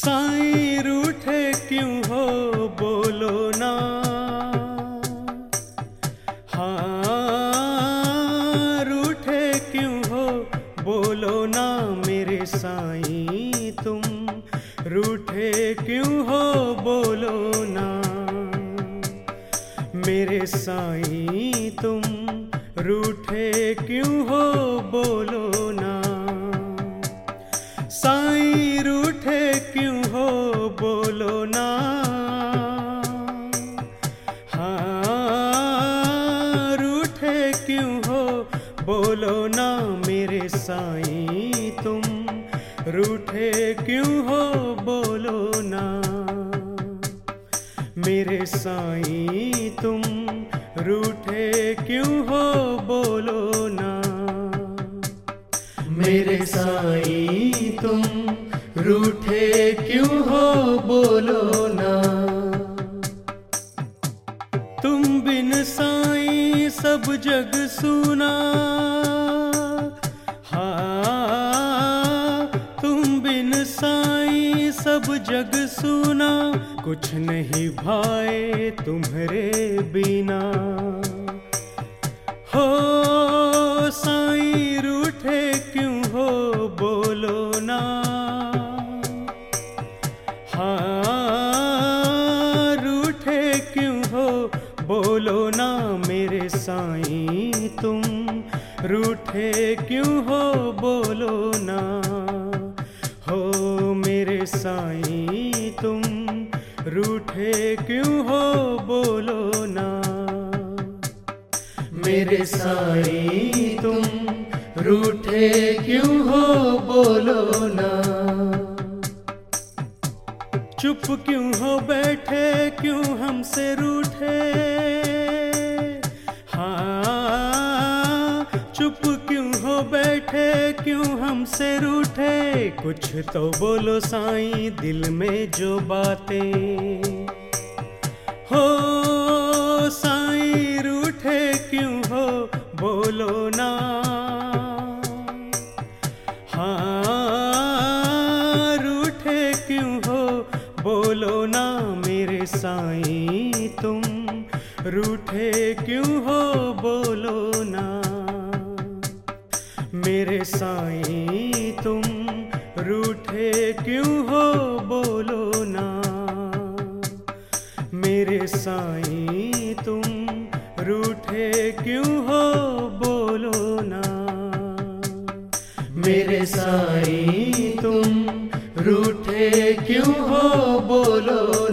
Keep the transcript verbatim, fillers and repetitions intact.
साईं रूठे क्यों हो बोलो ना। हाँ रूठे क्यों हो बोलो ना मेरे साईं तुम रूठे क्यों हो बोलो ना। मेरे साईं तुम रूठे क्यों हो बोलो ना। साईं रूठे क्यों हो बोलो ना। हाँ रूठे क्यों हो बोलो ना मेरे साईं तुम रूठे क्यों हो बोलो ना। मेरे साईं तुम रूठे क्यों हो बोलो ना। मेरे साईं तुम रूठे क्यों हो बोलो ना। तुम बिन साईं सब जग सुना। हाँ तुम बिन साईं सब जग सुना। कुछ नहीं भाए तुम्हारे बिना। हो साईं रूठे क्यों हो बोलो ना। हाँ रूठे क्यों हो बोलो ना मेरे साईं तुम रूठे क्यों हो बोलो ना। हो मेरे साईं तुम रूठे क्यों हो बोलो ना। मेरे साईं तुम रूठे क्यों हो बोलो ना। चुप क्यों हो बैठे क्यों हमसे रूठे। हाँ चुप क्यों हो बैठे क्यों हमसे रूठे। कुछ तो बोलो साईं दिल में जो बातें। हो साईं रूठे क्यों हो बोलो ना। हाँ रूठे क्यों हो बोलो ना मेरे साईं तुम रूठे क्यों हो बोलो ना। मेरे साईं तुम रूठे क्यों हो बोलो ना। मेरे साईं तुम रूठे क्यों हो बोलो ना। मेरे साईं तुम रूठे क्यों हो बोलो